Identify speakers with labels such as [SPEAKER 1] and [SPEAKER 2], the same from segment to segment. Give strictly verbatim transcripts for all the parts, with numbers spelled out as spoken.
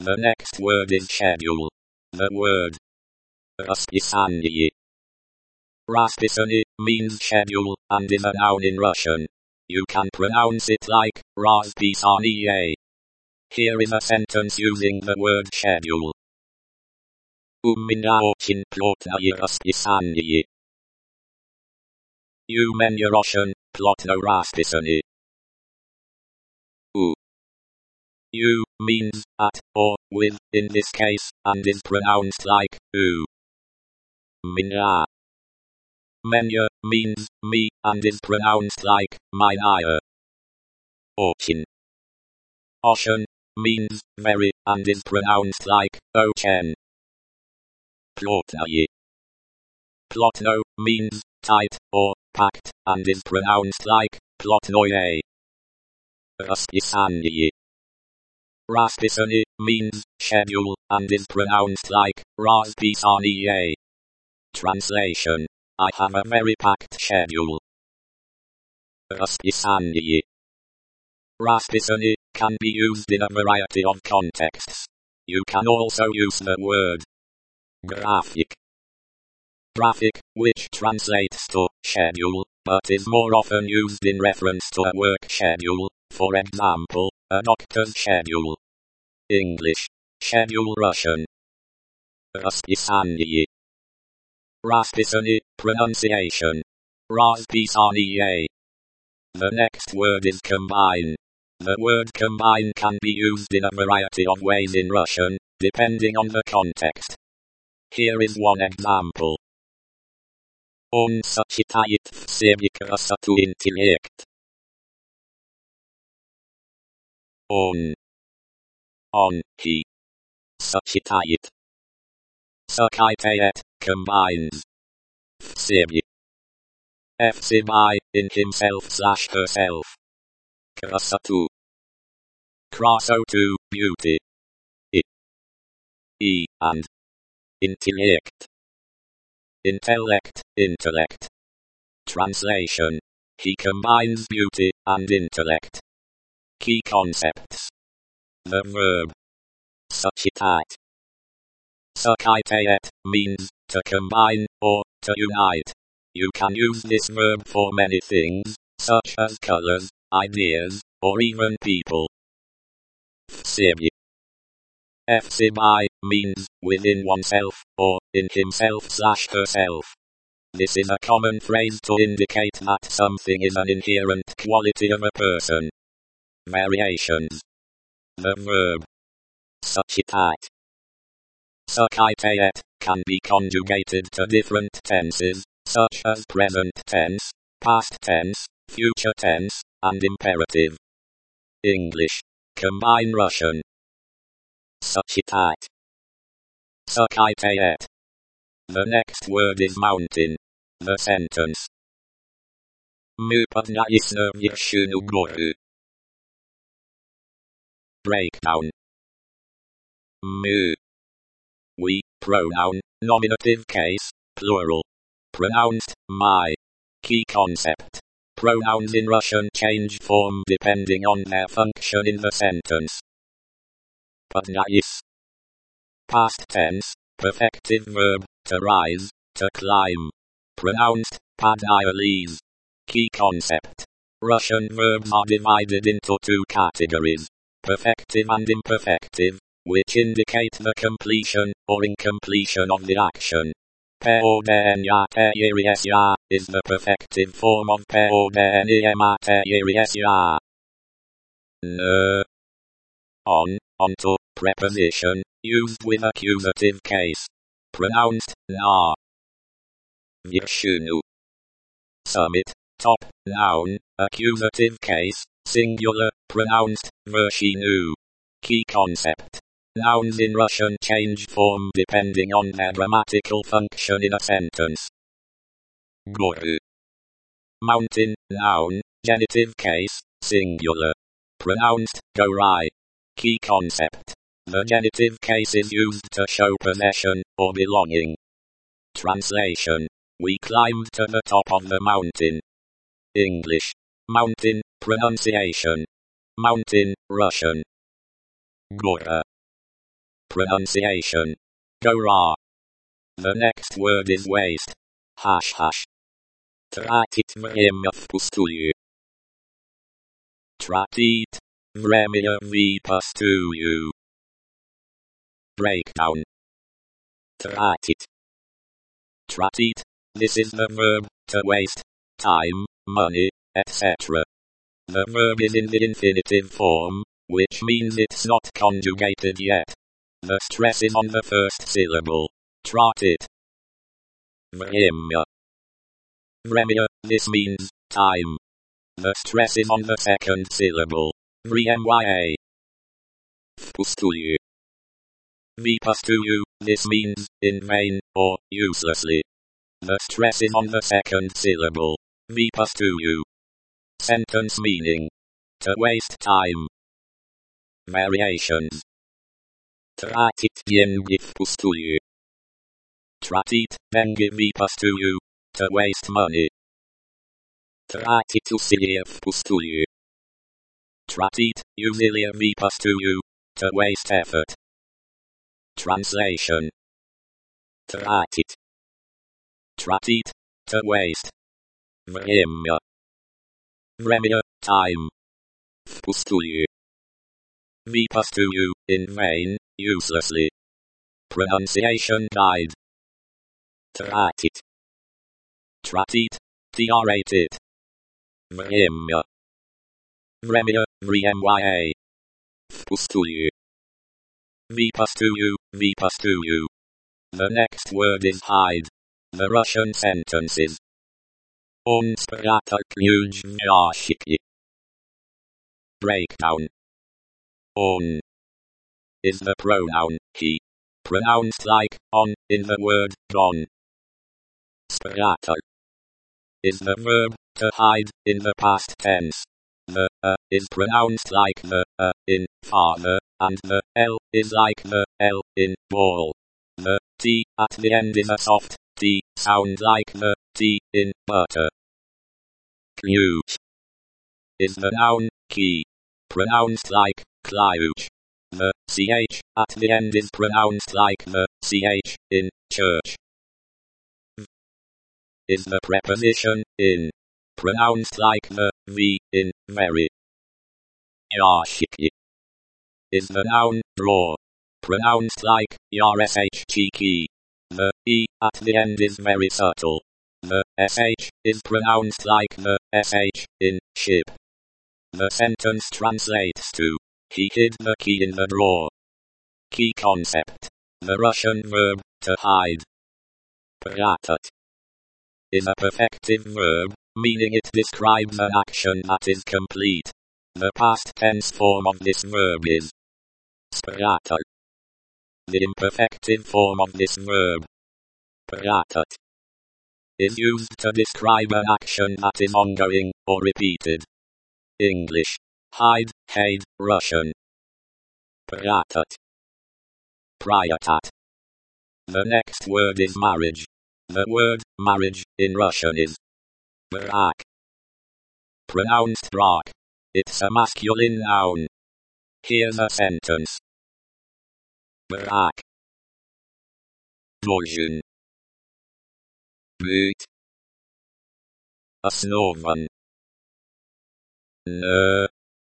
[SPEAKER 1] The next word is schedule. The word расписание. Расписание means schedule and is a noun in Russian. You can pronounce it like расписание. Here is a sentence using the word schedule. У меня очень плотное расписание. У меня очень плотное расписание. У. U means at or with in this case and is pronounced like u. Меня. Меня means me and is pronounced like meine. Очень. Очень means very and is pronounced like очень. Плотное. Плотно means tight or packed and is pronounced like плотное. Расписание. Расписание means schedule and is pronounced like расписание. Translation. I have a very packed schedule. Расписание. Расписание can be used in a variety of contexts. You can also use the word graphic. Graphic, which translates to schedule, but is more often used in reference to a work schedule, for example, a doctor's schedule. English. Schedule Russian. Расписание. Расписание, pronunciation. Расписание. The next word is combine. The word combine can be used in a variety of ways in Russian, depending on the context. Here is one example. Он сочетает в себе красоту и интеллект. Он. Он, he. Сочетает. Сочетает, combines. В себе. В себе, in himself slash herself. Красоту. Красоту, beauty. I. E, and. Intellect. Intellect, intellect. Translation. He combines beauty and intellect. Key concepts. The verb сочетать. Сочетать means to combine or to unite. You can use this verb for many things, such as colors, ideas, or even people. В себе. В себе means within oneself, or in himself slash herself. This is a common phrase to indicate that something is an inherent quality of a person. Variations. The verb сочетать. Сочетать can be conjugated to different tenses, such as present tense, past tense, future tense, and imperative. English. Combine Russian. Сочетать. Сочетать. The next word is mountain. The sentence. Мы поднялись на вершину горы. Breakdown. Мы. We, pronoun, nominative case, plural. Pronounced, my. Key concept. Pronouns in Russian change form depending on their function in the sentence. Поднялись. Past tense, perfective verb, to rise, to climb. Pronounced, поднялись. Key concept. Russian verbs are divided into two categories, perfective and imperfective, which indicate the completion or incompletion of the action. Pełnienia teryesja is the perfective form of pełnienia materyesja. N. On, onto, preposition, used with accusative case. Pronounced, na. Вершину. Summit, top, noun, accusative case, singular, pronounced, вершину. Key concept. Nouns in Russian change form depending on their grammatical function in a sentence. Горы. Mountain, noun, genitive case, singular. Pronounced, gorai. Key concept. The genitive case is used to show possession or belonging. Translation. We climbed to the top of the mountain. English. Mountain, pronunciation. Mountain, Russian. Gora. Pronunciation. Gora. The next word is waste. Hash hash. Tratit vremya v pustulju. Tratit vremya v pustulju. Breakdown. Tratit. Tratit. This is the verb, to waste, time, money, et cetera. The verb is in the infinitive form, which means it's not conjugated yet. The stress is on the first syllable. Tratit. Vremya. Vremya, this means, time. The stress is on the second syllable. Vremya. V pustulju. V pustulju, this means, in vain, or uselessly. The stress is on the second syllable. V pustulju. Sentence meaning. To waste time. Variations. Tratit деньги в pustulju. Tratit деньги в pustulju. To waste money. Tratit усилия в pustulju. Tratit усилия в pustulju. To waste effort. Translation. Tratit. Tratit, to waste. Vremya. Vremya, time. V pustulju. V pustulju, in vain, uselessly. Pronunciation guide. Tratit. Tratit, tratit. Vremya. Vremya, vremya. V pustulju. V pustulju, v pustulju. The next word is hide. The Russian sentences. Он спрятал ключ в ящике. Breakdown. Он is the pronoun he, pronounced like on in the word gone. Spрятал is the verb to hide in the past tense. The a is pronounced like the a in father, and the l is like the l in ball. The t at the end is a soft t sound like the t in butter. Ключ is the noun key, pronounced like ключ. The ch at the end is pronounced like the ch in church. V is the preposition in, pronounced like the v in very. Ящики is the noun drawer, pronounced like yarshchiki. The e at the end is very subtle. The sh is pronounced like the sh in ship. The sentence translates to, he hid the key in the drawer. Key concept. The Russian verb, to hide. Прятать is a perfective verb, meaning it describes an action that is complete. The past tense form of this verb is спрятал. The imperfective form of this verb, прятать, is used to describe an action that is ongoing, or repeated. English. Hide, hide, Russian. Прятать. Прятать. The next word is marriage. The word, marriage, in Russian is брак. Pronounced brak. It's a masculine noun. Here's a sentence. Брак. Должен быть основан на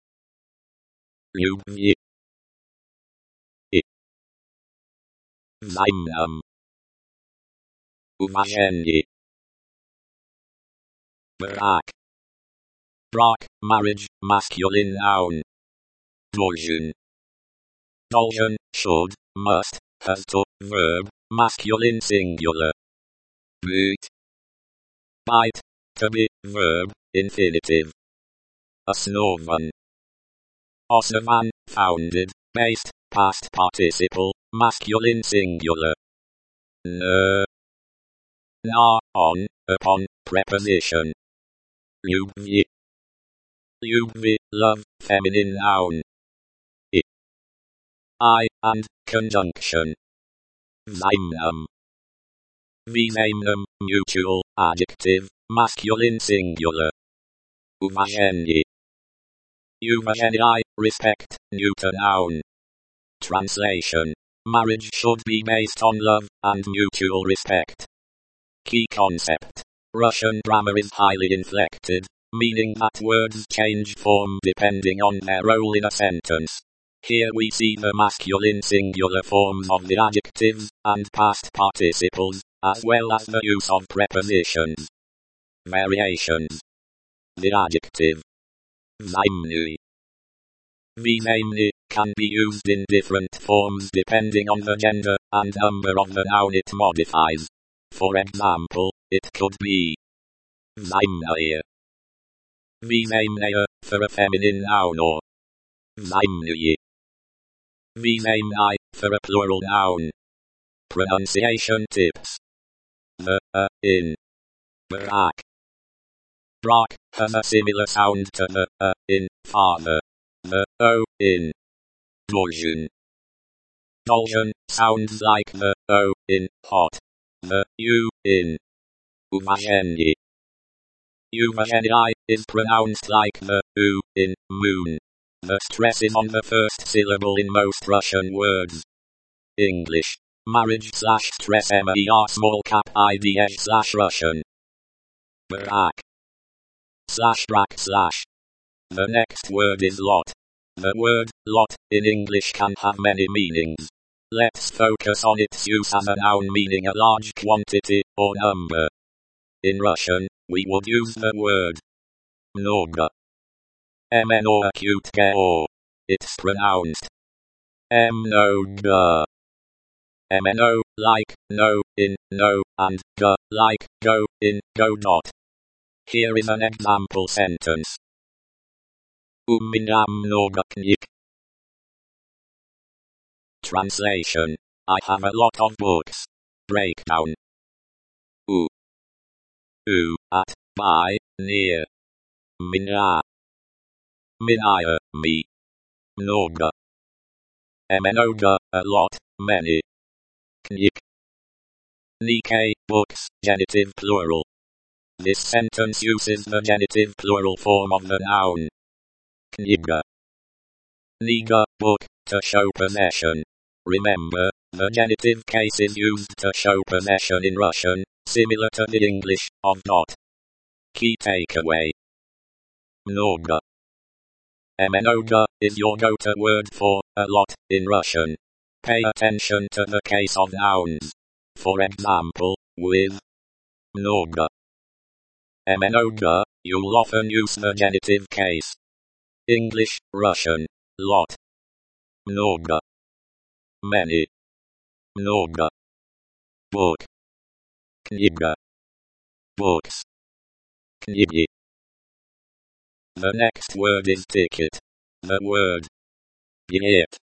[SPEAKER 1] любви и взаимном уважении. Брак. Brak, marriage, masculine noun. Должен. Должен, should, must, has to, verb, masculine singular. Быть. Bite, to be, verb, infinitive. Основан. Основан, founded, based, past participle, masculine singular. На. Na, on, upon, preposition. Любви. Любви, love, feminine noun. I. I, and, conjunction. Взаимном. Взаимном, mutual, adjective, masculine singular. Уважение. Уважение, respect, neuter noun. Translation. Marriage should be based on love and mutual respect. Key concept. Russian grammar is highly inflected, meaning that words change form depending on their role in a sentence. Here we see the masculine singular forms of the adjectives and past participles, as well as the use of prepositions. Variations. The adjective взаимный. Взаимный can be used in different forms depending on the gender and number of the noun it modifies. For example, it could be взаимная. Взаимная for a feminine noun, or взаимные. Взаимной for a plural noun. Pronunciation tips. The a in brak. Brak has a similar sound to the a in father. The o in должен. Должен sounds like the o in hot. The u in уважение. Уважение is pronounced like the u in moon. The stress is on the first syllable in most Russian words. English. Marriage slash stress mer small cap idh slash Russian. Brak. Slash brak slash. The next word is lot. The word lot in English can have many meanings. Let's focus on its use as a noun meaning a large quantity or number. In Russian, we would use the word много. Mnogo. It's pronounced mnogo. Mno, like, no, in, no, and go, like, go, in, go dot. Here is an example sentence. У меня много книг. Translation. I have a lot of books. Breakdown. U. U, at, by, near. Меня. Меня, me. Много. Много, a lot, many. Knig. Nike, books, genitive plural. This sentence uses the genitive plural form of the noun. Kniga. Kniga, book, to show possession. Remember, the genitive case is used to show possession in Russian, similar to the English of dot. Key takeaway. Много. Mnogo is your go-to word for a lot in Russian. Pay attention to the case of nouns. For example, with много. Mnogo, you'll often use the genitive case. English, Russian, lot. Много. Many. Много. Book. Kniga. Books. Kniги. The next word is ticket. The word bilet.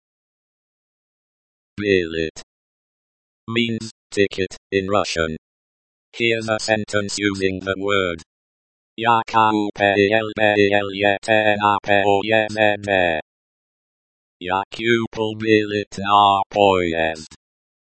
[SPEAKER 1] Bilet means ticket in Russian. Here's a sentence using the word Я купил билет на поезд. Я купил билет на поезд.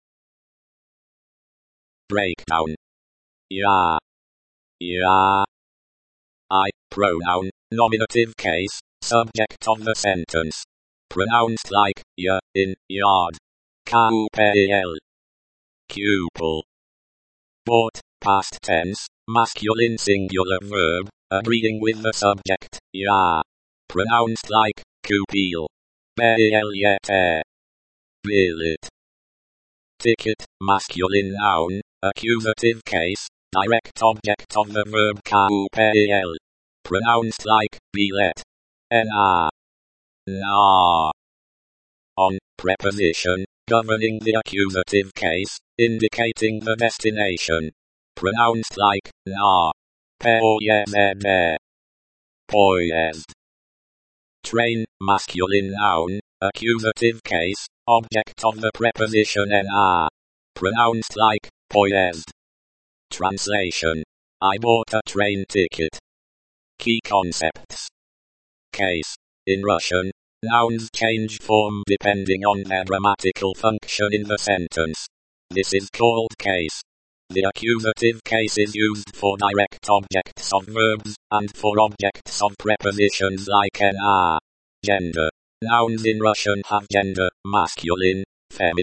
[SPEAKER 1] Breakdown. Я. Я. I, pronoun, nominative case, subject of the sentence. Pronounced like ya in yard. Kupil. Pupil. Bought, past tense, masculine singular verb, agreeing with the subject, ya. Pronounced like kupil. Bilet. Billet. Ticket, masculine noun, accusative case, direct object of the verb kupil. Pronounced like bilet. Na. Na. On, preposition, governing the accusative case, indicating the destination. Pronounced like na. Poezd. Poezd. Train, masculine noun, accusative case, object of the preposition na. Pronounced like poezd. Translation. I bought a train ticket. Key concepts. Case. In Russian, nouns change form depending on their grammatical function in the sentence. This is called case. The accusative case is used for direct objects of verbs, and for objects of prepositions like na. Gender. Nouns in Russian have gender, masculine, feminine,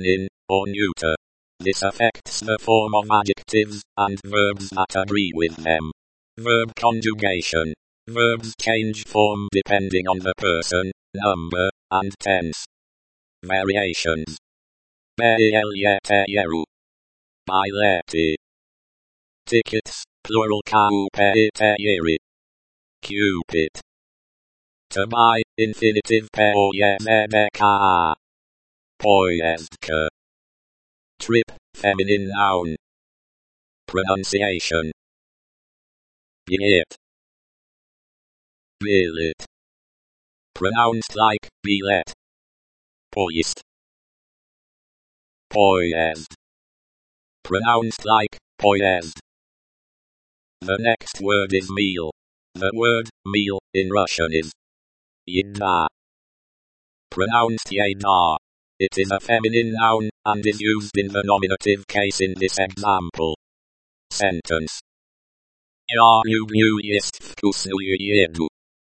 [SPEAKER 1] or neuter. This affects the form of adjectives and verbs that agree with them. Verb conjugation. Verbs change form depending on the person, number, and tense. Variations. Biletieru. Bileti. Tickets, plural kaupeteieri. Cupid. To buy, infinitive pojezdka. Pojezdka. Trip, feminine noun. Pronunciation. Bilet. Billet. Pronounced like bilet. Poist. Poised. Pronounced like poised. The next word is meal. The word meal in Russian is yeda. Pronounced yeda. It is a feminine noun and is used in the nominative case in this example. Sentence. Я люблю есть вкусную еду.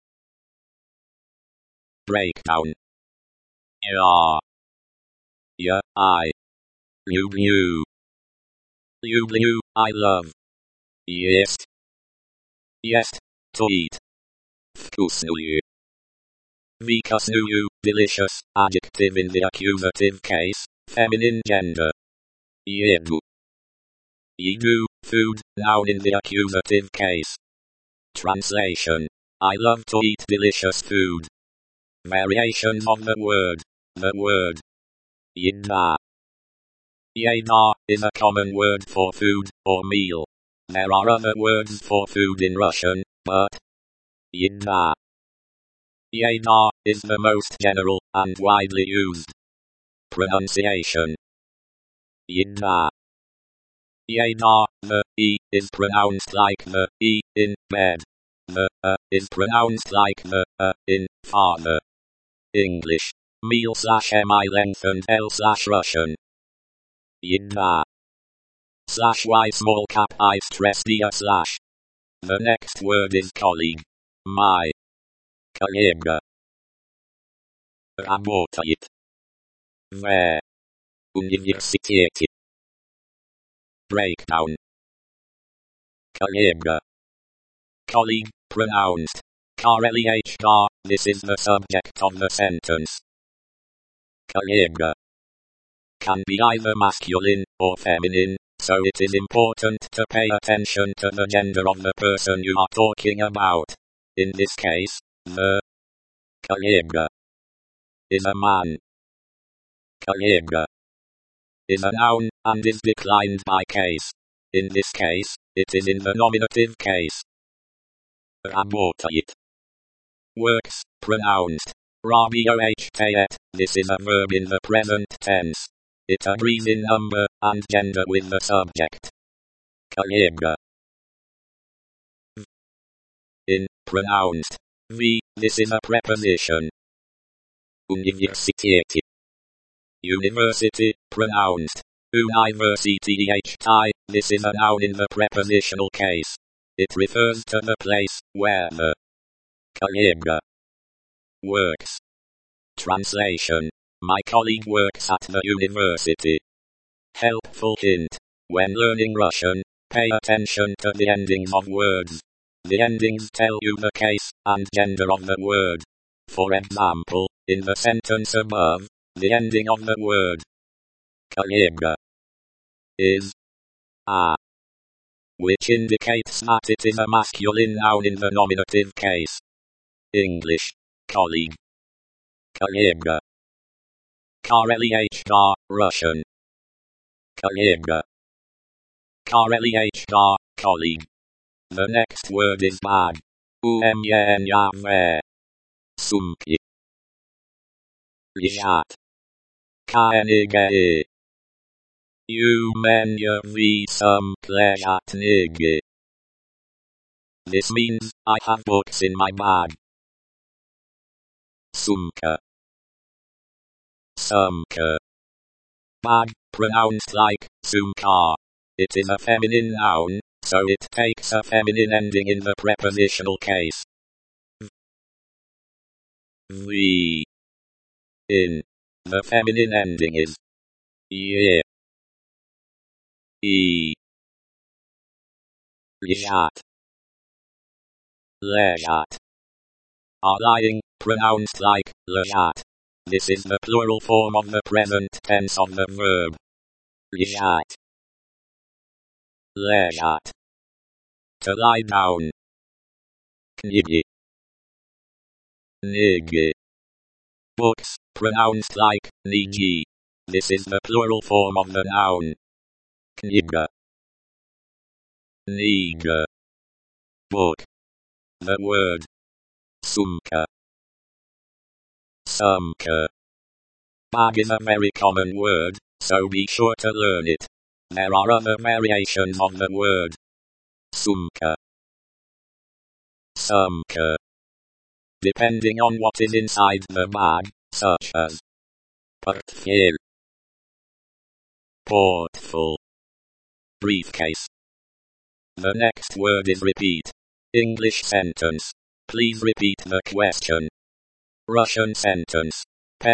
[SPEAKER 1] Breakdown. Я. Я, I. Люблю. Люблю, I love. Есть. Есть, to eat. Вкусную. Вкусную, delicious, adjective in the accusative case, feminine gender. Еду. Еду, food, noun in the accusative case. Translation. I love to eat delicious food. Variations of the word. The word. Yeda. Yeda is a common word for food or meal. There are other words for food in Russian, but yeda. Yeda is the most general and widely used. Pronunciation. Yeda. Yeda, the E is pronounced like the E in bed. The A is pronounced like the A in father. English. Meal slash mi lengthened L slash Russian. Yeda. Slash Y small cap I stress D slash. The next word is colleague. My. Коллега. Работает. В. Университете. Breakdown. Коллега. Colleague, pronounced. K-R-L-E-H-G-A, this is the subject of the sentence. Коллега. Can be either masculine or feminine, so it is important to pay attention to the gender of the person you are talking about. In this case, the коллега is a man. Коллега is a noun and is declined by case. In this case, it is in the nominative case. Работает. Works, pronounced. Работает. This is a verb in the present tense. It agrees in number and gender with the subject. Коллега. In, pronounced. V, this is a preposition. Университете. University, pronounced. University, this is a noun in the prepositional case. It refers to the place where the коллега works. Translation. My colleague works at the university. Helpful hint. When learning Russian, pay attention to the endings of words. The endings tell you the case and gender of the word. For example, in the sentence above, the ending of the word коллега is a, which indicates that it is a masculine noun in the nominative case. English. Colleague. Коллега. K-R-L-E-H-G-A, Russian. Коллега. K-R-L-E-H-G-A, colleague. The next word is bag. U-M-Y-N-Y-V. Сумки. Лежат. Книги. У меня в сумке лежат книги. This means, I have books in my bag. Sumka. Sumka. Bag, pronounced like sumka. It is a feminine noun, so it takes a feminine ending in the prepositional case. V. In. The feminine ending is Ye. E. Lejat. Lejat. Are lying, pronounced like lejat. This is the plural form of the present tense of the verb. Lejat. Lejat. To lie down. Knigi. Nigi. Books, pronounced like nigi. This is the plural form of the noun. Kniga. Niga. Book. The word. Sumka. Sumka. Bag is a very common word, so be sure to learn it. There are other variations of the word. Sumka. Sumka. Depending on what is inside the bag, such as portfolio, portful, briefcase. The next word is repeat. English sentence. Please repeat the question. Russian sentence.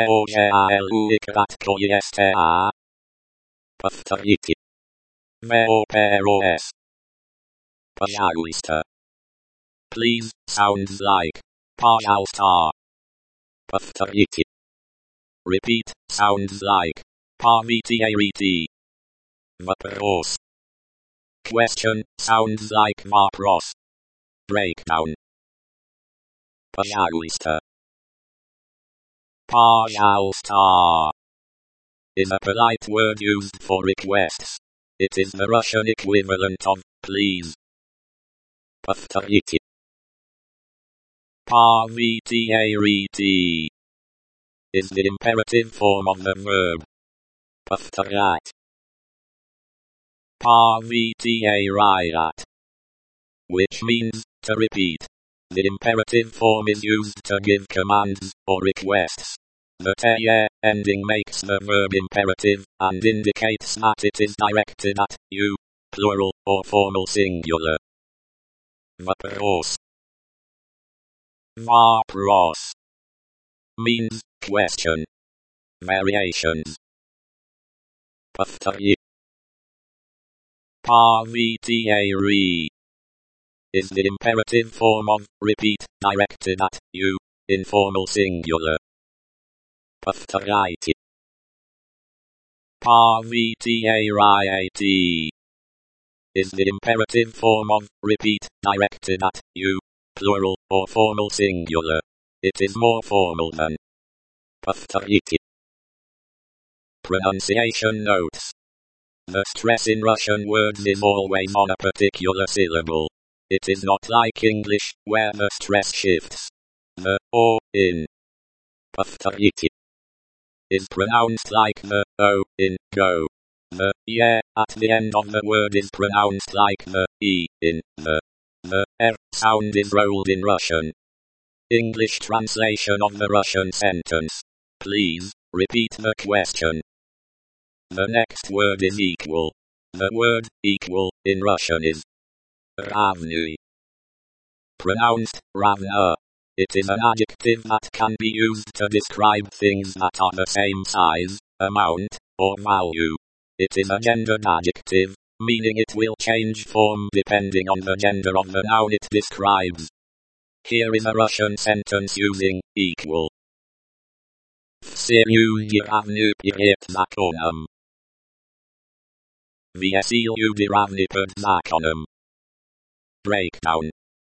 [SPEAKER 1] P-O-J-A-L-U-I-K-A-T-K-O-Y-S-T-A. Повторите. V-O-P-R-O-S. Пожалуйста. Please sounds like пожалуйста. Повторите. Repeat sounds like повторите. Вопрос. Question sounds like вопрос. Breakdown. Пожалуйста. Пожалуйста is a polite word used for requests. It is the Russian equivalent of please. Повторите. Повторите is the imperative form of the verb. Повторять. Повторять, which means to repeat. The imperative form is used to give commands or requests. The te ending makes the verb imperative and indicates that it is directed at you, plural or formal singular. Вопрос. Вопрос means question. Variations. Повтори. Повтори is the imperative form of repeat directed at you, informal singular. Повторяйте. Повторяйте is the imperative form of repeat directed at you, plural or formal singular. It is more formal than повторите. Pronunciation notes. The stress in Russian words is always on a particular syllable. It is not like English, where the stress shifts. The O in повторите is pronounced like the O in go. The ye at the end of the word is pronounced like the E in the. The R sound is rolled in Russian. English translation of the Russian sentence. Please repeat the question. The next word is equal. The word equal in Russian is равный. Pronounced равно. It is an adjective that can be used to describe things that are the same size, amount, or value. It is a gendered adjective, meaning it will change form depending on the gender of the noun it describes. Here is a Russian sentence using equal. Все люди равны перед законом. Все люди равны перед законом. Breakdown.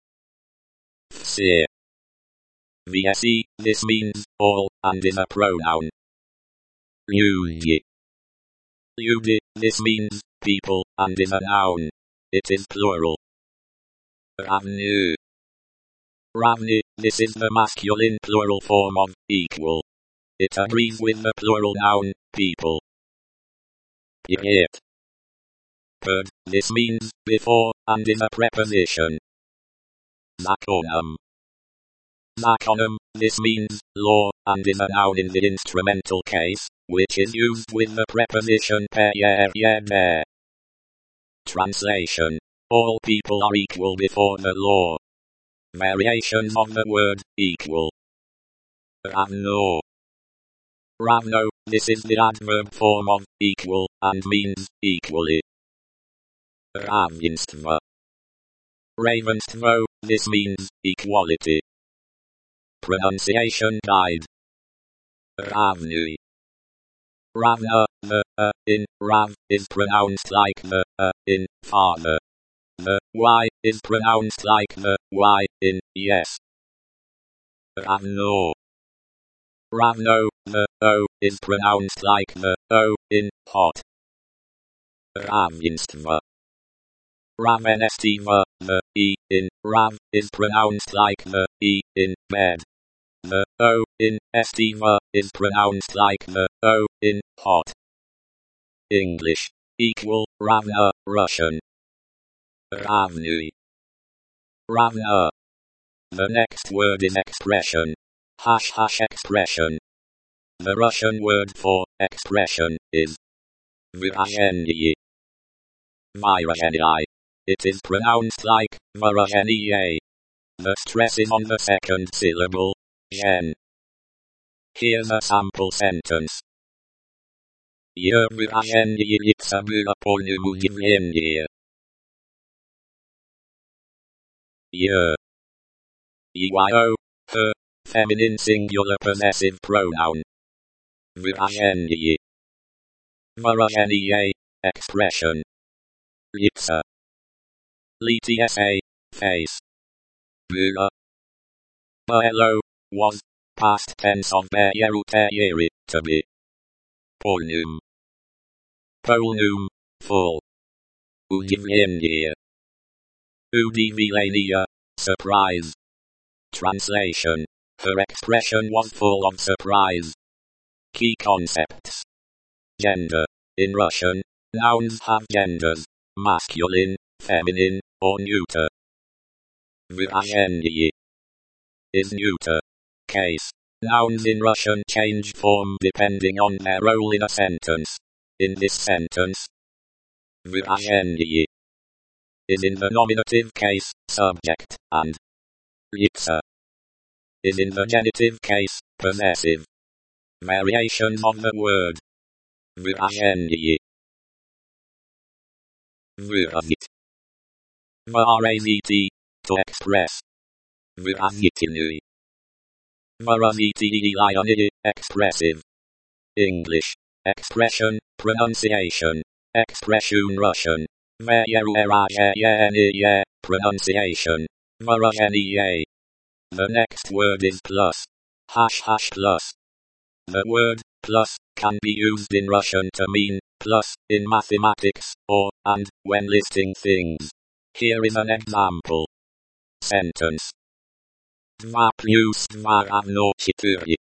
[SPEAKER 1] Все. Все, this means all, and is a pronoun. Люди. Люди, this means people, and is a noun. It is plural. Равны. Равны, this is the masculine plural form of equal. It agrees with the plural noun, people. Перед. Перед, this means before, and is a preposition. Законом. Законом, this means law, and is a noun in the instrumental case, which is used with the preposition перед. Translation. All people are equal before the law. Variations of the word equal. Равно. Равно This is the adverb form of equal and means equally. Ravенство. Равенство, this means equality. Pronunciation guide. Равный. Ravna, the uh in Rav is pronounced like the uh in father. The y is pronounced like the y in yes. Ravno. Ravno, the o is pronounced like the o in hot. Равенство. Равенство, the e in Rav is pronounced like the e in bed. The o in estiva is pronounced like the o in hot. English. Equal, ravna, Russian. Равный. Ravna. The next word is expression. Hash hash expression. The Russian word for expression is vyrazhenie. Vyrazhenie. It is pronounced like vyrazhenie. The stress is on the second syllable, zhen. Here's a sample sentence. Ее выражение лица было полным удивления. Ее. E Y O, her, feminine singular possessive pronoun. Выражение. Выражение, expression. Лица. Лица, face. Было. Было, was, past tense of berutere, to be. Полным. Полным, full. Удивление. Удивление, surprise. Translation. Her expression was full of surprise. Key concepts. Gender. In Russian, nouns have genders, masculine, feminine, or neuter. Выражение is neuter. Case. Nouns in Russian change form depending on their role in a sentence. In this sentence, выражение is in the nominative case, subject, and лица is in the genitive case, possessive. Variations of the word выражение. Выразить. Выразить, to express. Выразительный. Выразительный, expressive. English. Expression, pronunciation. Expression Russian. Выражение, pronunciation. Выражение. The next word is plus. Hash hash plus. The word plus can be used in Russian to mean plus in mathematics or and when listing things. Here is an example. Sentence. Два плюс два равно четыре.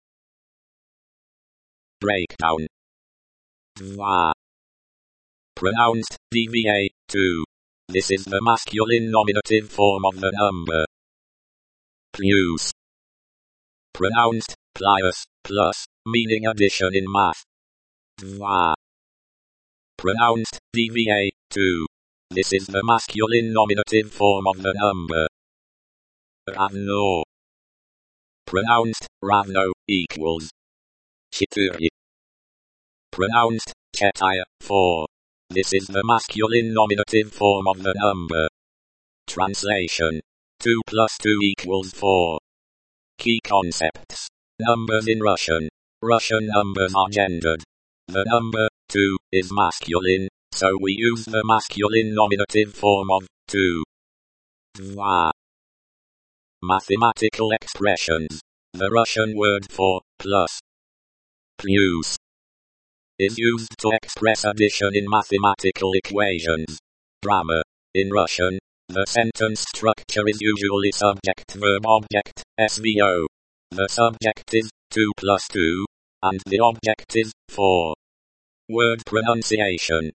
[SPEAKER 1] Breakdown. Два. Pronounced D V A, two. This is the masculine nominative form of the number. Plus. Pronounced plius, plus, meaning addition in math. Два. Pronounced D V A, two. This is the masculine nominative form of the number. Равно. Pronounced равно, equals. Четыре. Pronounced четыре, four. This is the masculine nominative form of the number. Translation. two plus two equals four. Key concepts. Numbers in Russian. Russian numbers are gendered. The number two is masculine, so we use the masculine nominative form of two. Два. Mathematical expressions. The Russian word for plus, plus, is used to express addition in mathematical equations. Grammar. In Russian, the sentence structure is usually subject-verb-object, S V O. The subject is two plus two, and the object is four. Word pronunciation.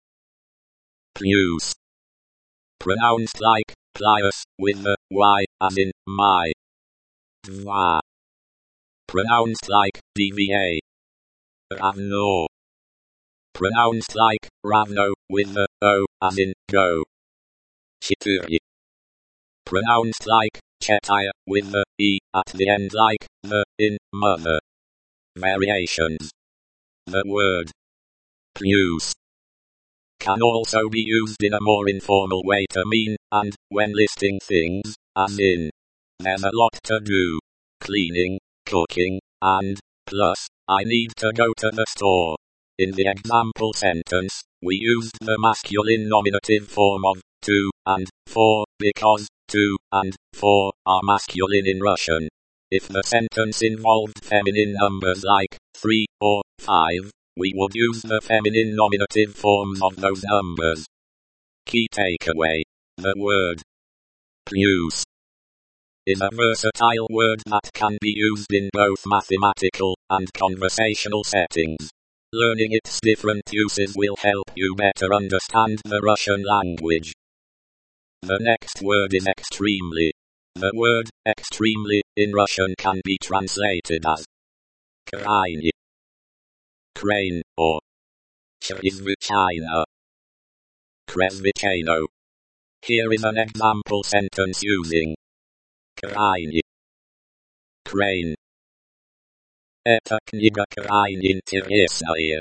[SPEAKER 1] Plus. Pronounced like plius, with the y, as in my. Два. Pronounced like D V A. Равно. Pronounced like равно, with the o, as in go. Четыре. Pronounced like четыре, with the e at the end like the in mother. Variations. The word plus can also be used in a more informal way to mean, and, when listing things, as in, there's a lot to do. Cleaning, cooking, and, plus, I need to go to the store. In the example sentence, we used the masculine nominative form of to and for because to and for are masculine in Russian. If the sentence involved feminine numbers like three or five, we would use the feminine nominative forms of those numbers. Key takeaway: the word plus is a versatile word that can be used in both mathematical and conversational settings. Learning its different uses will help you better understand the Russian language. The next word is extremely. The word extremely in Russian can be translated as крайне, crane, or чрезвычайно, чрезвычайно. Here is an example sentence using крайне, crane. Эта книга крайне интересная.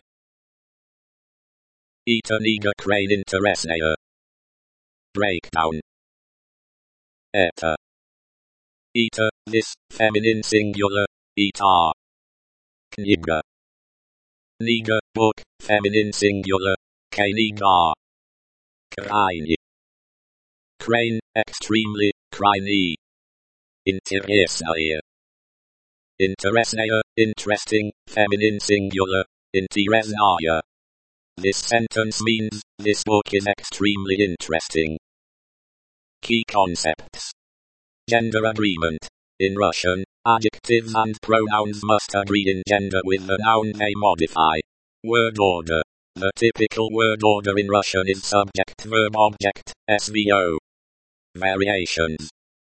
[SPEAKER 1] Эта книга крайне интересная. Breakdown. Эта. Эта, this, feminine singular, эта. Книга. Книга, book, feminine singular, книга. Крайне. Crane, extremely, крайне. Интересная. Интересная, interesting, feminine singular, интересная. This sentence means, this book is extremely interesting. Key concepts. Gender agreement. In Russian, adjectives and pronouns must agree in gender with the noun they modify. Word order. The typical word order in Russian is subject, verb, object, S V O. Variations.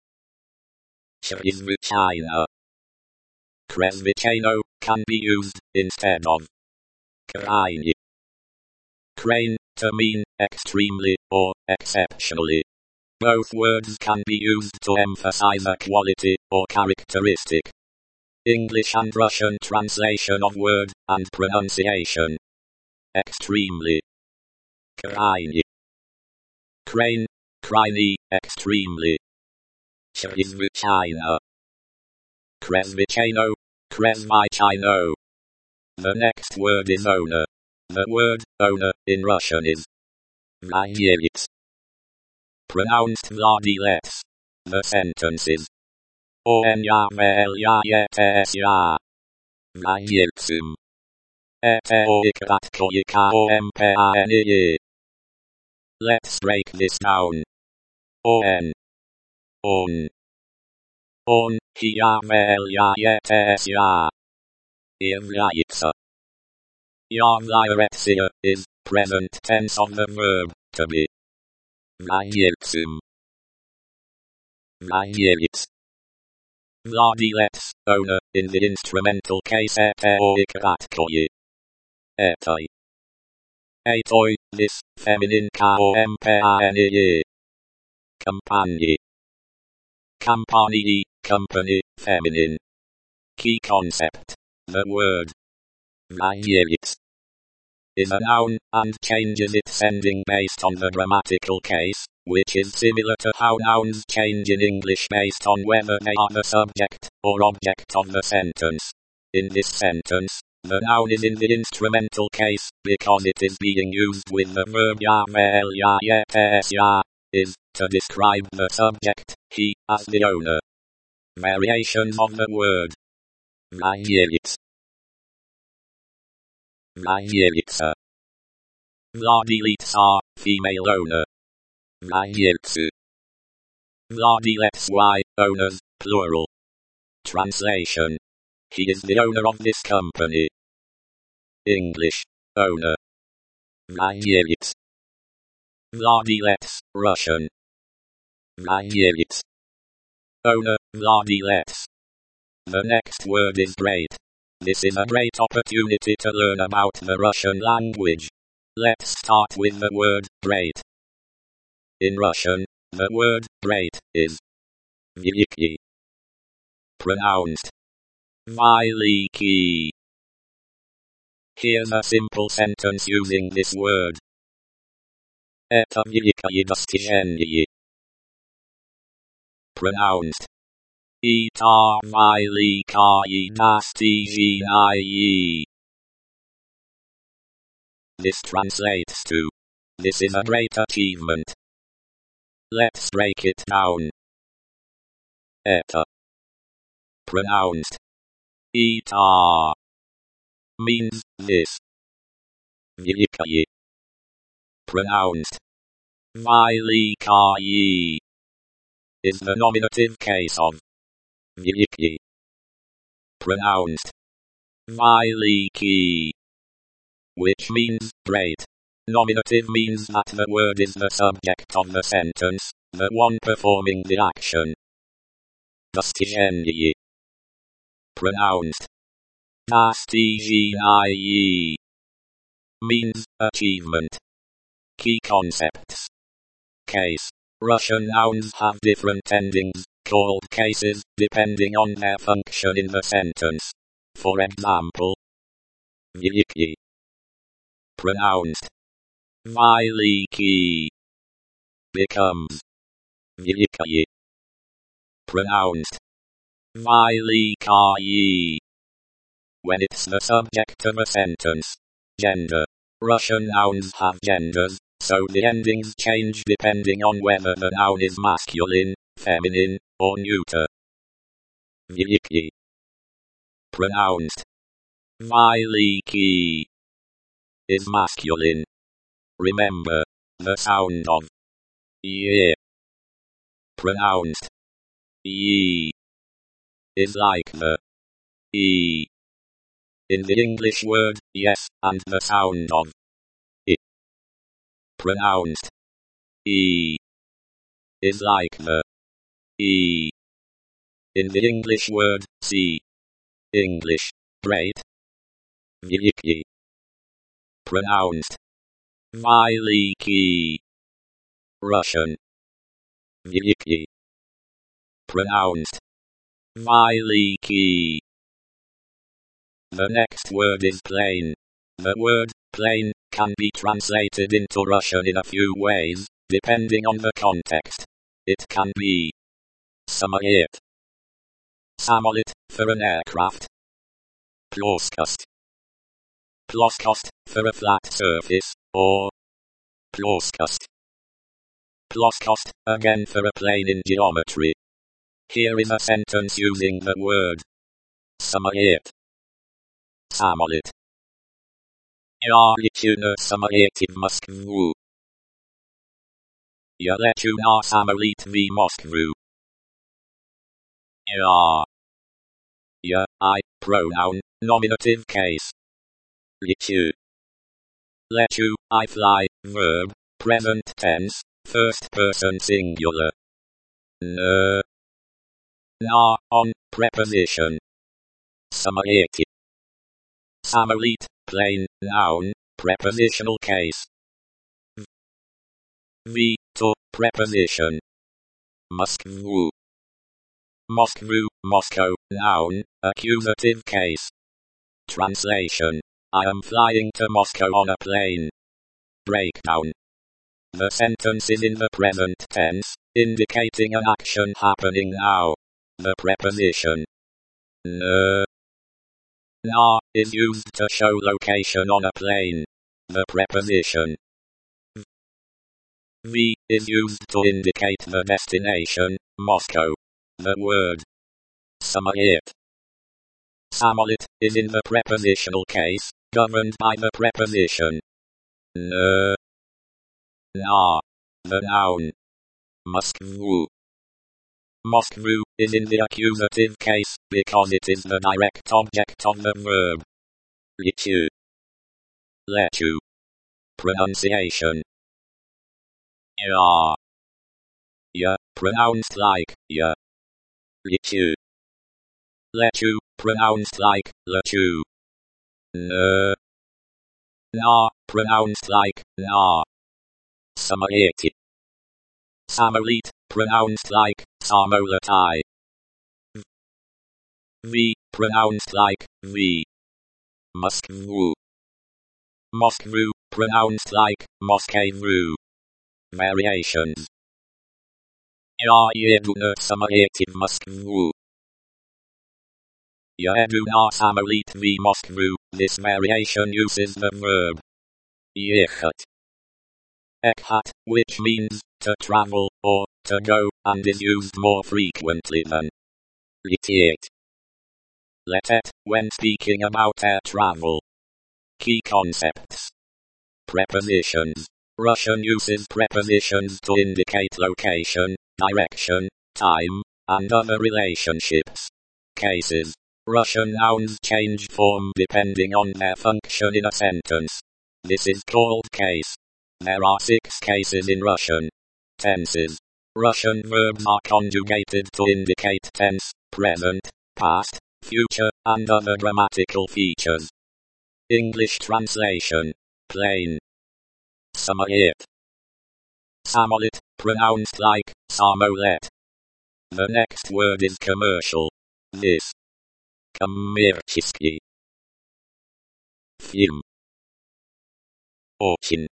[SPEAKER 1] Чрезвычайно. Чрезвычайно can be used instead of крайне. Crane, to mean extremely or exceptionally. Both words can be used to emphasize a quality or characteristic. English and Russian translation of word and pronunciation. Extremely. Крайне. Crane, крайне, extremely. Чрезвычайно. Чрезвычайно, чрезвычайно. The next word is owner. The word owner in Russian is владелец. Pronounced владелец. The sentence is он является владельцем. Это краткое компания. Let's break this down. Он. Он. Он является. Является. Является is present tense of the verb to be. Владельцем. Владелец. Владелец, owner, in the instrumental case это краткое. Этой. Этой, this, feminine компания. Company. Company, company, feminine. Key concept. The word владелец is a noun and changes its ending based on the grammatical case, which is similar to how nouns change in English based on whether they are the subject or object of the sentence. In this sentence, the noun is in the instrumental case because it is being used with the verb является, is, to describe the subject, he, as the owner. Variations of the word владелец. Владелица. Владелица, female owner. Владельцы. Владелец, owners, plural. Translation. He is the owner of this company. English. Owner. Владелец. Владелец, Russian. Владелец. Owner, владелец. The next word is great. This is a great opportunity to learn about the Russian language. Let's start with the word great. In Russian, the word great is великий. Pronounced великий. Here's a simple sentence using this word. Это великое достижение. Pronounced. Это великое достижение. This translates to, this is a great achievement. Let's break it down. Это. Pronounced. Это. Means this. Великое. Pronounced. Великое. Is the nominative case of великий. Pronounced. Великий. Which means great. Nominative means that the word is the subject of the sentence, the one performing the action. Достижение. Pronounced. Достижение. Means achievement. Key concepts. Case. Russian nouns have different endings, called cases, depending on their function in the sentence. For example, великий. Pronounced. Великий. Becomes великое. Pronounced. Великое. When it's the subject of a sentence. Gender. Russian nouns have genders, so the endings change depending on whether the noun is masculine, feminine, or neuter. Великий. Pronounced. Великий. Is masculine. Remember, the sound of ye. Pronounced. Ye. Is like the e. In the English word yes and the sound of I. Pronounced. E. Is like the e. In the English word see. English. Great. Великий. Pronounced. Великий. Russian. Великий. Pronounced. Великий. The next word is plain. The word plain can be translated into Russian in a few ways, depending on the context. It can be самолет. Самолет for an aircraft. Плоскость. Плоскость for a flat surface, or плоскость. Плоскость, again for a plane in geometry. Here is a sentence using the word самолет. Самолет. Я лечу на самолете в Москву. Я лечу на самолете в Москву. Я. Я, I, pronoun, nominative case. Лечу. Лечу, I fly, verb, present tense, first person singular. N. Na, on, preposition. Самолете. Самолет, plain, noun, prepositional case. V, to, preposition. Москву. Москву, Moscow, noun, accusative case. Translation. I am flying to Moscow on a plane. Breakdown. The sentence is in the present tense, indicating an action happening now. The preposition N. Na is used to show location on a plane. The preposition V is used to indicate the destination, Moscow. The word самолет. Самолет is in the prepositional case, governed by the preposition N. Na. The noun Москву. Moskvu is in the accusative case because it is the direct object of the verb. Лечу. Лечу. Pronunciation. Ya. Ya, pronounced like ya. Лечу. Лечу, pronounced like лечу. N. Na, pronounced like na. Самолете. Самолет, pronounced like самолетай. V, pronounced like V. Москву. Moskvu, pronounced like Moskvu. Variations. Я еду на самолете в Москву. Я еду на самолете в Москву. This variation uses the verb ехать. Ехать, which means to travel or to go, and is used more frequently than лететь. Лететь, when speaking about air travel. Key concepts. Prepositions. Russian uses prepositions to indicate location, direction, time, and other relationships. Cases. Russian nouns change form depending on their function in a sentence. This is called case. There are six cases in Russian. Tenses. Russian verbs are conjugated to indicate tense, present, past, future, and other grammatical features. English translation. Plain. Samolet. Samolet, pronounced like samolet. The next word is commercial. This. Коммерческий. Film. Очень.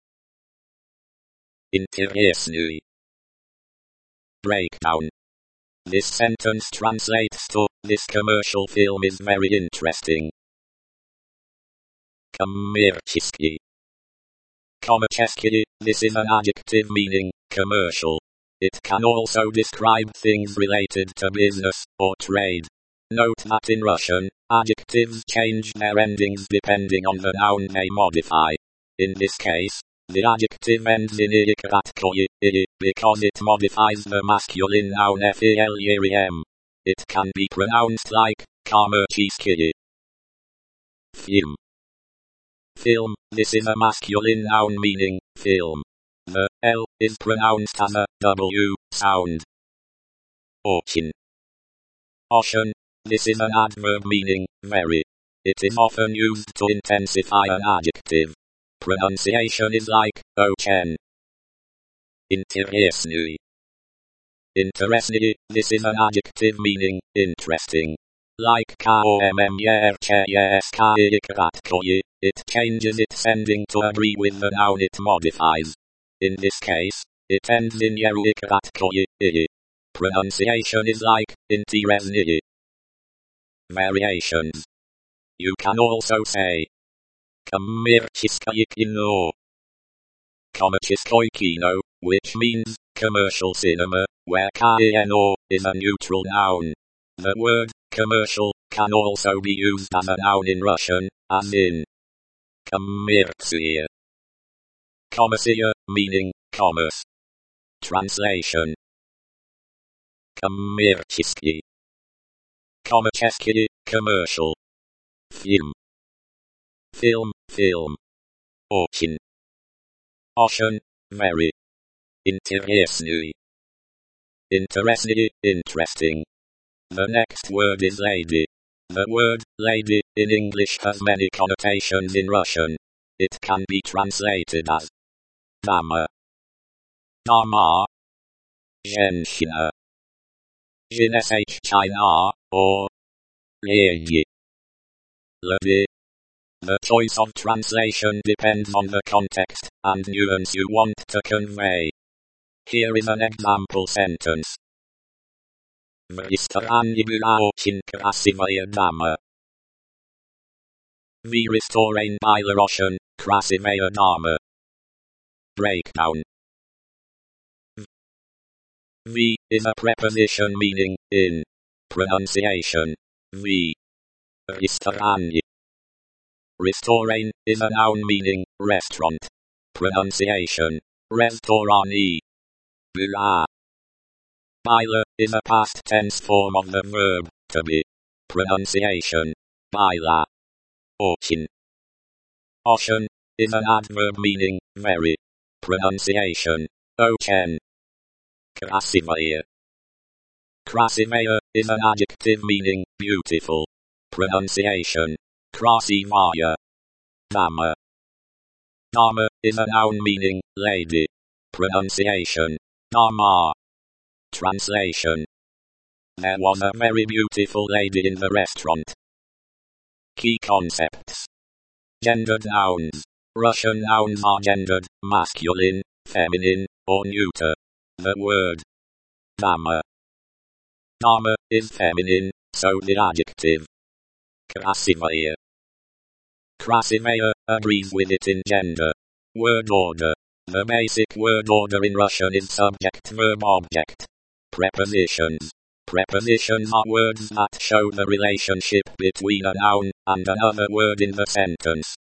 [SPEAKER 1] Интересный. Breakdown. This sentence translates to, this commercial film is very interesting. Коммерческий. Коммерческий, this is an adjective meaning commercial. It can also describe things related to business or trade. Note that in Russian, adjectives change their endings depending on the noun they modify. In this case, the adjective ends in iy because it modifies the masculine noun film. It can be pronounced like коммерческий. Film. Film, this is a masculine noun meaning film. The L is pronounced as a W sound. Очень. Очень, this is an adverb meaning very. It is often used to intensify an adjective. Pronunciation is like очень. Интересный. Интересный, this is an adjective meaning interesting. Like kommерческий, it changes its ending to agree with the noun it modifies. In this case, it ends in й. Pronunciation is like интересный. Variations. You can also say коммерческое кино. Коммерческое кино, which means commercial cinema, where кино is a neutral noun. The word commercial can also be used as a noun in Russian, as in коммерция. Коммерция, meaning commerce. Translation. Коммерческий. Коммерческий, commercial. Film. Film, film. Очень. Очень, very. Интересный. Интересный, interesting. The next word is lady. The word lady in English has many connotations in Russian. It can be translated as dama, dama, женщина, женщина, or lady. Lady. The choice of translation depends on the context and nuance you want to convey. Here is an example sentence. В ресторане была очень красивая дама. В ресторане была очень красивая дама. Breakdown. V is a preposition meaning in. Pronunciation. V. Ресторане. Restaurant is a noun meaning restaurant. Pronunciation. Restorani. Была. Byla is a past tense form of the verb to be. Pronunciation. Byla. Очень. Очень is an adverb meaning very. Pronunciation. Очень. Красивая. Красивая is an adjective meaning beautiful. Pronunciation. Красивая. Dama. Dama is a noun meaning lady. Pronunciation. Dama. Translation. There was a very beautiful lady in the restaurant. Key concepts. Gendered nouns. Russian nouns are gendered, masculine, feminine, or neuter. The word dama. Dama is feminine, so the adjective krasivaya. Krasivaya agrees with it in gender. Word order. The basic word order in Russian is subject, verb, object. Prepositions. Prepositions are words that show the relationship between a noun and another word in the sentence.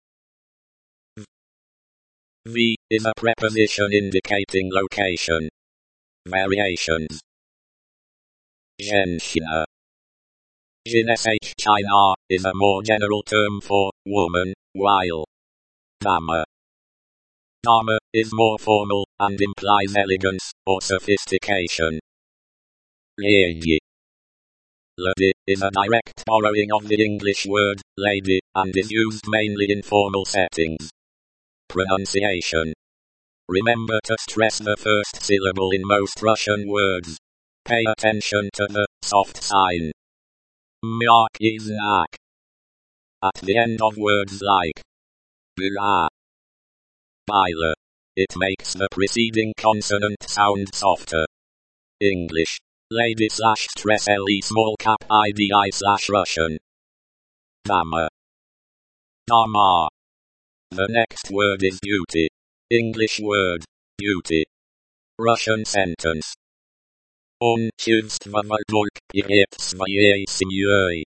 [SPEAKER 1] V is a preposition indicating location. Variations. Zhenshina. Zhenshina is a more general term for woman, while dama. Dama is more formal and implies elegance or sophistication. Lady. Lady is a direct borrowing of the English word lady and is used mainly in formal settings. Pronunciation. Remember to stress the first syllable in most Russian words. Pay attention to the soft sign. Myak znak. At the end of words like bula, bila, it makes the preceding consonant sound softer. English. Lady slash stress le small cap idi slash Russian. Dama. Dama. The next word is beauty. English word, beauty. Russian sentence. On chuvstva svoye семьей.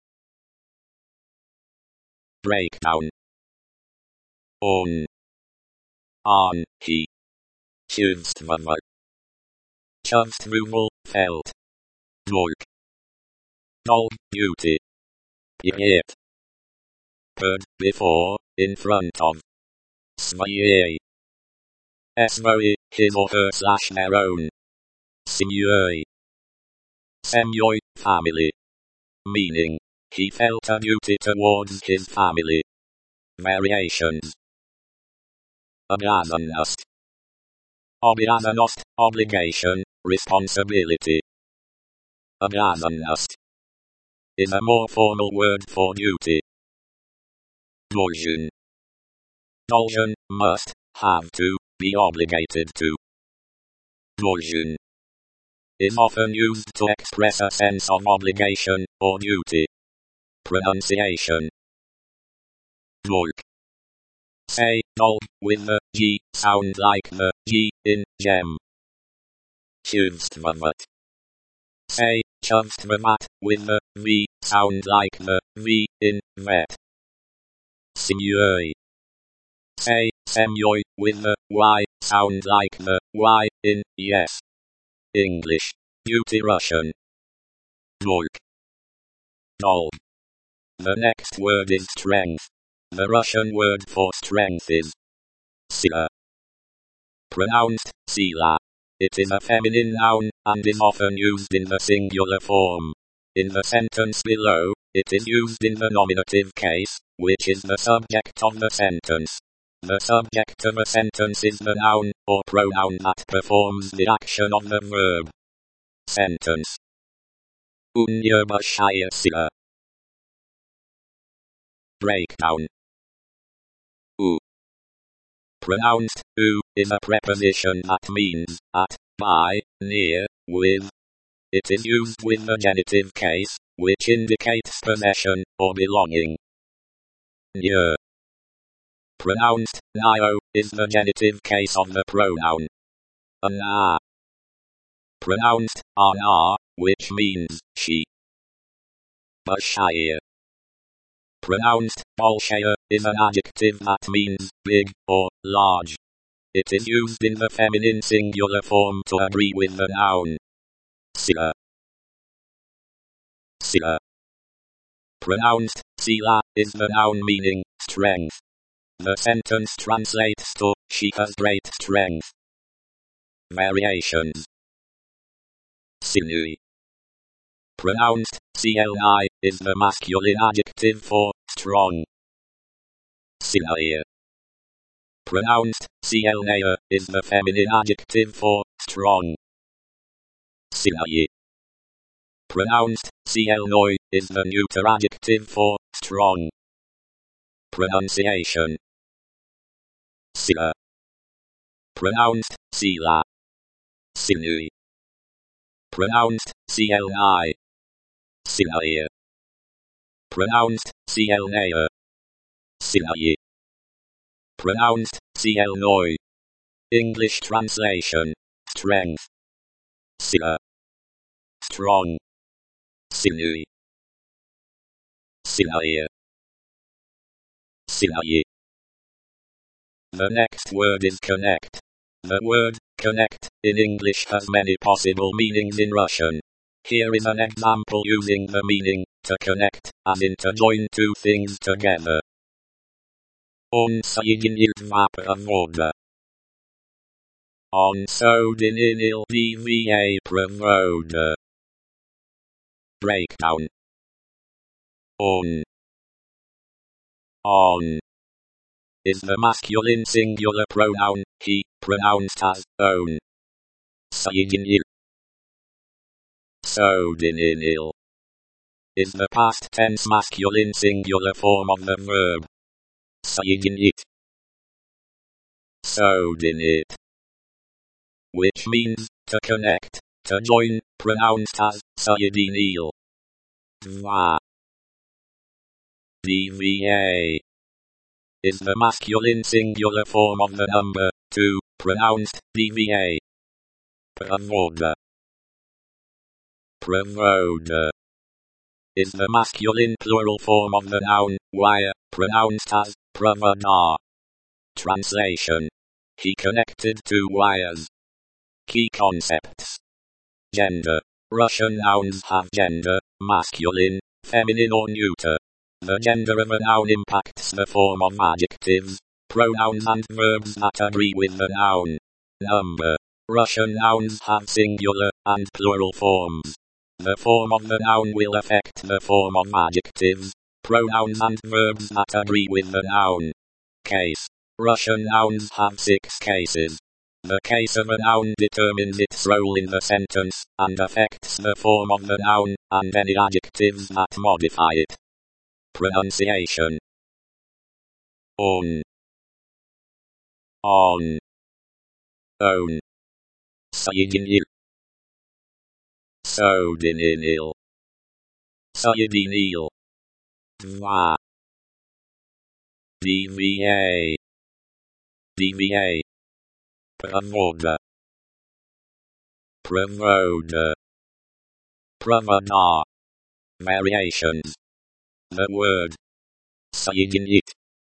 [SPEAKER 1] Breakdown. On. On, he. Chuvствовал. Чувствовал, felt. Dolk. Dolk, beauty. Yet. Put, before, in front of. Своей. Svoy, his or her slash their own. Семьей. Semyoy, family. Meaning, he felt a duty towards his family. Variations. Обязанность. Обязанность, obligation, responsibility. Обязанность is a more formal word for duty. Должен. Должен, must, have to, be obligated to. Должен is often used to express a sense of obligation or duty. Pronunciation. Dolk. Say, dolk, with the G sound like the G in gem. Чувствовать. Say, чувствовать, with the V sound like the V in vet. Семьей. Say, семьей, with the Y sound like the Y in yes. English. Beauty Russian. Dolk. Dolk. The next word is strength. The Russian word for strength is sila. Pronounced sila. It is a feminine noun and is often used in the singular form. In the sentence below, it is used in the nominative case, which is the subject of the sentence. The subject of a sentence is the noun or pronoun that performs the action of the verb. Sentence. Unya bashaya sila. Breakdown. U. Pronounced u is a preposition that means at, by, near, with. It is used with the genitive case, which indicates possession or belonging. Near. Pronounced nio is the genitive case of the pronoun ana. Pronounced ana, which means she. Bashaya. Pronounced bolshaya is an adjective that means big or large. It is used in the feminine singular form to agree with the noun. Sila. Sila. Pronounced sila is the noun meaning strength. The sentence translates to she has great strength. Variations. Silny. Pronounced cli is the masculine adjective for strong. Silaya. Pronounced clnaya is the feminine adjective for strong. Silaye. Pronounced clnoi is the neuter adjective for strong. Pronunciation. Sila. Pronounced Sila. Sinui. Pronounced C L I. Sinai. Pronounced C L N A. Sinai. Pronounced C L N O I. English translation. Strength. Sila. Strong. Sinui. Sinai. Sinai. The next word is connect. The word connect in English has many possible meanings in Russian. Here is an example using the meaning to connect, as in to join two things together. Он соединил два провода. Он соединил два провода. Breakdown. Он. On is the masculine singular pronoun, he, pronounced as own. Соединил. Соединил is the past tense masculine singular form of the verb. Соединить. Соединить, which means to connect, to join, pronounced as соединил. Два. Два is the masculine singular form of the number two, pronounced dva. Провода. Провода is the masculine plural form of the noun wire, pronounced as провода. Translation. He connected two wires. Key concepts. Gender. Russian nouns have gender, masculine, feminine or neuter. The gender of a noun impacts the form of adjectives, pronouns and verbs that agree with the noun. Number. Russian nouns have singular and plural forms. The form of the noun will affect the form of adjectives, pronouns and verbs that agree with the noun. Case. Russian nouns have six cases. The case of a noun determines its role in the sentence, and affects the form of the noun, and any adjectives that modify it. Pronunciation. On. On. Own. Соединил. Соединил. Соединил. Два. Два. Два. Провода. Провода. Провода. Variations. The word. Соединить.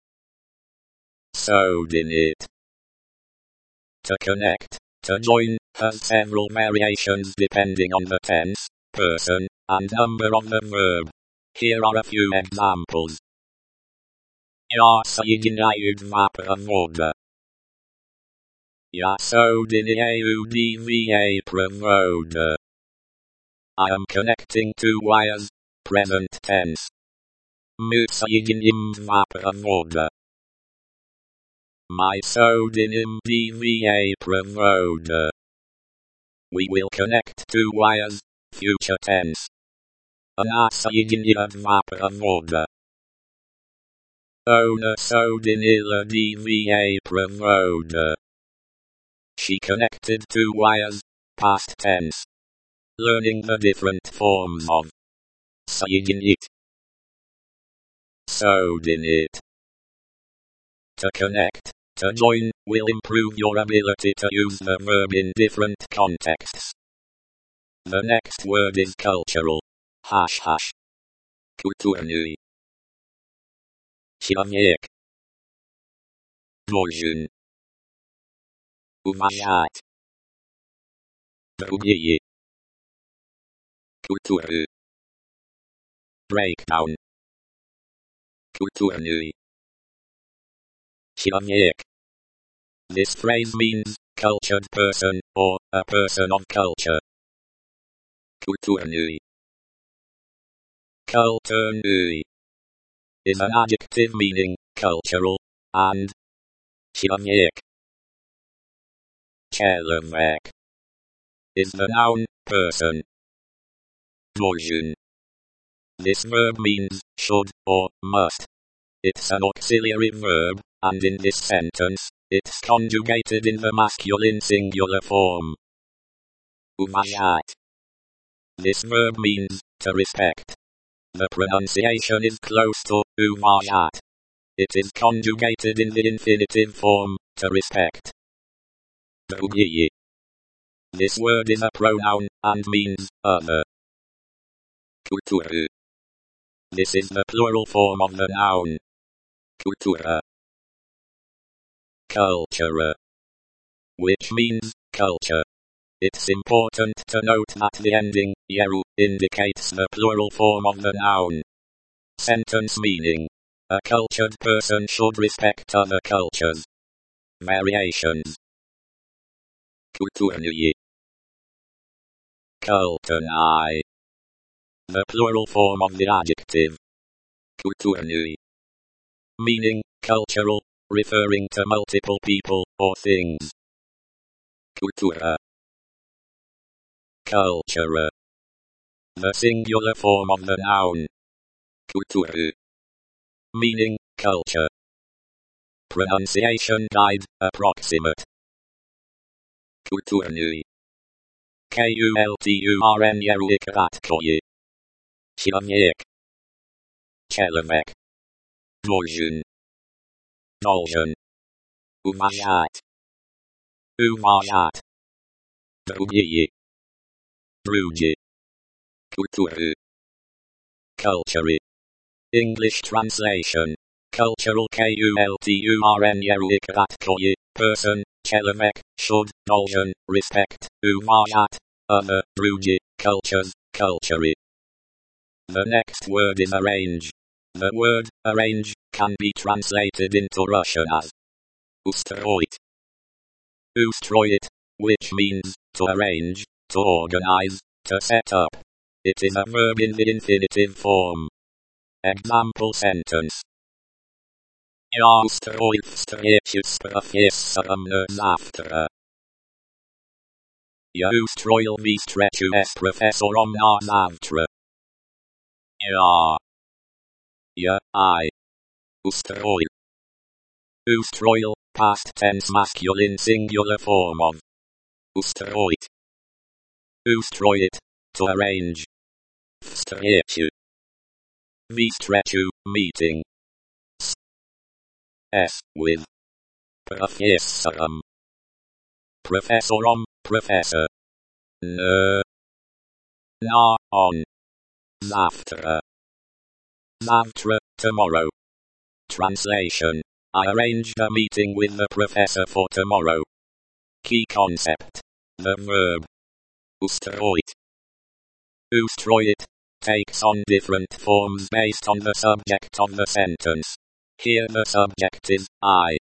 [SPEAKER 1] Соединить. To connect, to join, has several variations depending on the tense, person, and number of the verb. Here are a few examples. Я соединяю два провода. Я соединяю два провода. I am connecting two wires. Present tense. Мы соединим два провода. Мы соединим два провода. We will connect two wires. Future tense. Она соединила два провода. Она соединила два провода. She connected two wires. Past tense. Learning the different forms of соединить. Соединить. To connect, to join, will improve your ability to use the verb in different contexts. The next word is cultural. Hash hash. Культурный. Человек. Должен. Уважать. Другие. Культуры. Breakdown. Культурный. Человек. This phrase means cultured person or a person of culture. Культурный. Культурный is an adjective meaning cultural and человек. Человек is the noun person. Должен. This verb means should or must. It's an auxiliary verb, and in this sentence, It's conjugated in the masculine singular form. Уважать. This verb means to respect. The pronunciation is close to уважать. It is conjugated in the infinitive form, to respect. Другие. This word is a pronoun, and means other. Культуры. This is the plural form of the noun. Культура. Culture. Which means culture. It's important to note that the ending, yeru, indicates the plural form of the noun. Sentence meaning. A cultured person should respect other cultures. Variations. Культурные. Культурный. The plural form of the adjective. Культурный. Meaning, cultural, referring to multiple people or things. Культура. Culture. The singular form of the noun. Культуры. Meaning, culture. Pronunciation guide, approximate. Культурный. K-U-L-T-U-R-N-Y краткое. Человек. Человек. Должен. Должен. Уважать. Уважать. Другие. Другие. Культуры. Culture. English translation. Cultural K-U-L-T-U-R-N-Y краткое. Person. Человек. Should. Должен. Respect. Уважать. Other. Другие. Cultures. Culture. The next word is arrange. The word, arrange, can be translated into Russian as устроить. Устроить, which means to arrange, to organize, to set up. It is a verb in the infinitive form. Example sentence. Я устроил встречу с профессором на завтра. Я устроил встречу с профессором на завтра. Я. Я, I. Устроил. Устроил, past tense masculine singular form of. Устроить. Устроить, to arrange. Встречу. Встречу, meeting. S. S, with. Профессором. Профессором, professor. N. На, on. Завтра. Завтра, tomorrow. Translation. I arranged a meeting with the professor for tomorrow. Key concept. The verb. Устроить. Устроить takes on different forms based on the subject of the sentence. Here the subject is I.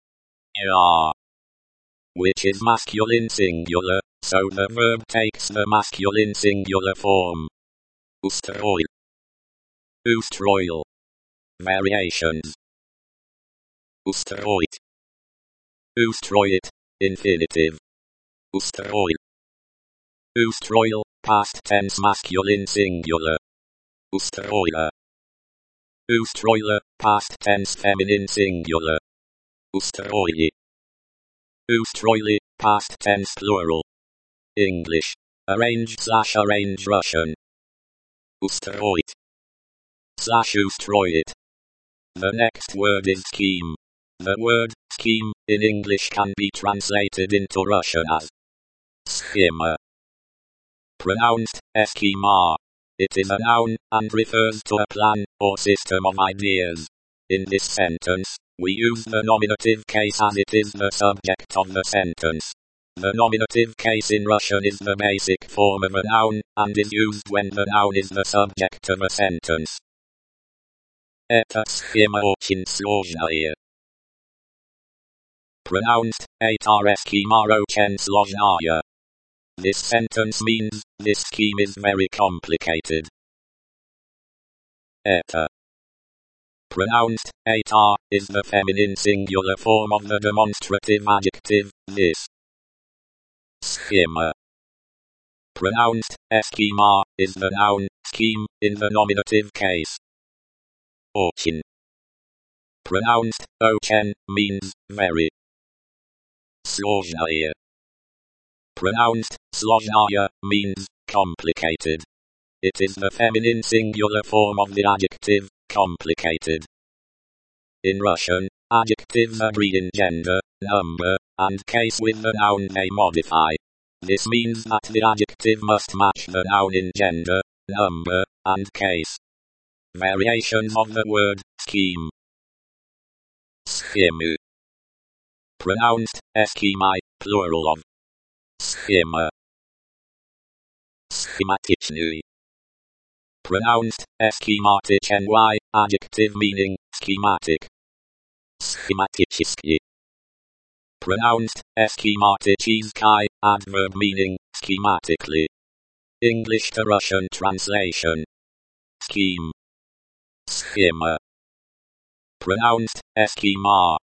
[SPEAKER 1] Я. Which is masculine singular, so the verb takes the masculine singular form. Устроил. Устроил. Variations. Устроить. Устроить, infinitive. Устроил. Устроил, past tense masculine singular. Устроила. Устроила, past tense feminine singular. Устроили. Устроили, past tense plural. English. Arrange slash arrange Russian. Устроить. Slash устроить. The next word is scheme. The word, scheme, in English can be translated into Russian as schema. Pronounced, schema. It is a noun, and refers to a plan, or system of ideas. In this sentence, we use the nominative case as it is the subject of the sentence. The nominative case in Russian is the basic form of a noun, and is used when the noun is the subject of a sentence. Эта схема очень сложная. Pronounced, эта схема очень сложная. This sentence means, this scheme is very complicated. Это. Pronounced, эта, is the feminine singular form of the demonstrative adjective, this. Schema. Pronounced, schema, is the noun, scheme, in the nominative case. Очень. Pronounced, очень, means, very. Sложная. Pronounced sложная means complicated. It is the feminine singular form of the adjective complicated. In Russian, adjectives agree in gender, number, and case with the noun they modify. This means that the adjective must match the noun in gender, number, and case. Variations of the word scheme. Schemy. Pronounced schemi, plural of schema. Schematicny. Pronounced schematicny, adjective meaning schematic. Schematichny. Pronounced schematichny, adverb meaning schematically. English to Russian translation. Scheme. Schema. Pronounced schema.